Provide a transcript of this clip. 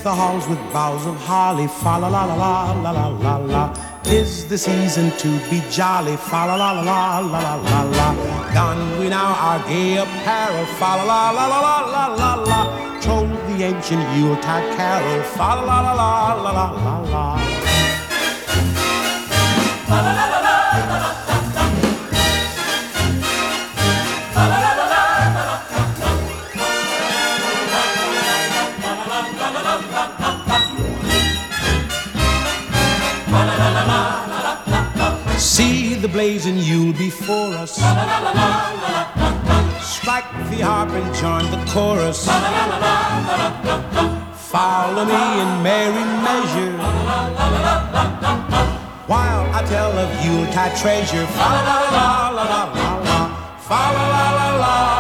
the halls with boughs of holly. Fa la la la la la la la la. 'Tis the season to be jolly. Fa la la la la la la la la. Don we now our gay apparel. Fa la la la la la la la la. Troll the ancient Yuletide carol. Fa la la la la la la la la. Fa la la la la la la. See the blazing Yule before us. Strike the harp and join the chorus. Follow me in merry measure while I tell of Yuletide treasure. Fa la la la la la la la. Fa la la la la.